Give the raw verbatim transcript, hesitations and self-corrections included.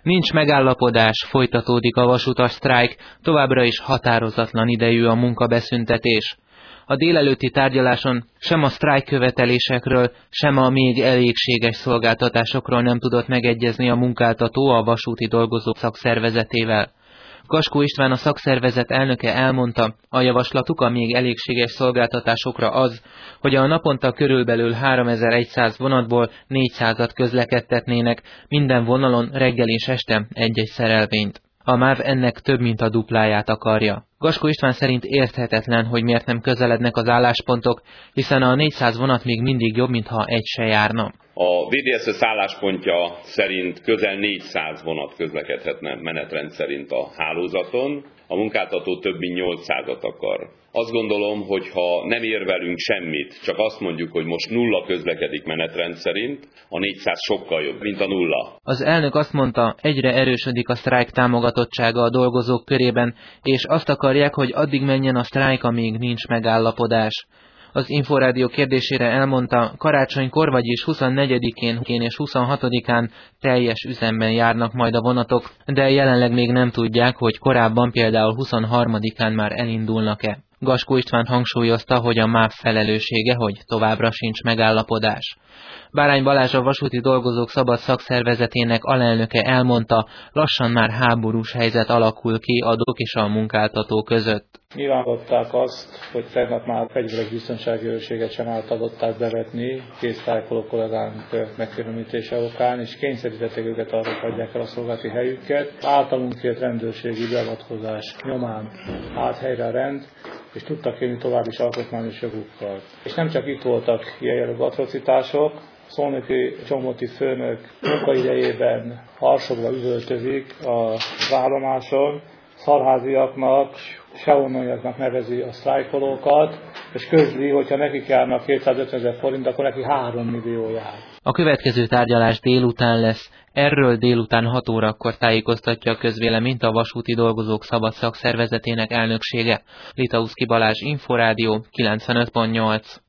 Nincs megállapodás, folytatódik a vasutas sztrájk, továbbra is határozatlan idejű a munkabeszüntetés. A délelőtti tárgyaláson sem a sztrájk követelésekről, sem a még elégséges szolgáltatásokról nem tudott megegyezni a munkáltató a vasúti dolgozók szakszervezetével. Gaskó István, a szakszervezet elnöke elmondta, a javaslatuk a még elégséges szolgáltatásokra az, hogy a naponta körülbelül háromezer-száz vonatból négyszázat közlekedtetnének, minden vonalon reggel és este egy-egy szerelvényt. A MÁV ennek több mint a dupláját akarja. Gaskó István szerint érthetetlen, hogy miért nem közelednek az álláspontok, hiszen a négyszáz vonat még mindig jobb, mintha egy se járna. A vé dé es es álláspontja szerint közel négyszáz vonat közlekedhetne menetrend szerint a hálózaton, a munkáltató több mint nyolcszázat akar. Azt gondolom, hogy ha nem érvelünk semmit, csak azt mondjuk, hogy most nulla közlekedik menetrend szerint, a négyszáz sokkal jobb, mint a nulla. Az elnök azt mondta, egyre erősödik a sztrájk támogatottsága a dolgozók körében, és azt akarják, hogy addig menjen a sztrájk, amíg nincs megállapodás. Az Inforádió kérdésére elmondta, karácsonykor, vagyis huszonnegyedikén és huszonhatodikán teljes üzemben járnak majd a vonatok, de jelenleg még nem tudják, hogy korábban, például huszonharmadikán már elindulnak-e. Gaskó István hangsúlyozta, hogy a MÁV felelőssége, hogy továbbra sincs megállapodás. Bárány Balázs, a vasúti dolgozók szabad szakszervezetének alelnöke elmondta, lassan már háborús helyzet alakul ki a dok és a munkáltató között. Nyilvánították azt, hogy tegnap már fegyveres biztonsági őrséget sem átadották bevetni két sztrájkoló kollégánk megkülönítése okán, és kényszerítették őket arra, hogy hagyják el a szolgálati helyüket. Általunk kért rendőrségi beavatkozás nyomán állt helyre a rend, és tudtak élni tovább is alkotmányos jogukkal. És nem csak itt voltak ilyen jellegű atrocitások, Szolnoki Csomóti főnök munkaidejében harsogva üvöltözik az állomáson, szarháziaknak, seonnoniaknak nevezi a sztrájkolókat, és közli, hogyha nekik járnak kétszázötvenezer forint, akkor neki három millió jár. A következő tárgyalás délután lesz. Erről délután hat órakor tájékoztatja a közvéleményt a Vasúti Dolgozók Szabad Szakszervezetének elnöksége. Litauszki Balázs, Inforádió, kilencvenöt pont nyolc.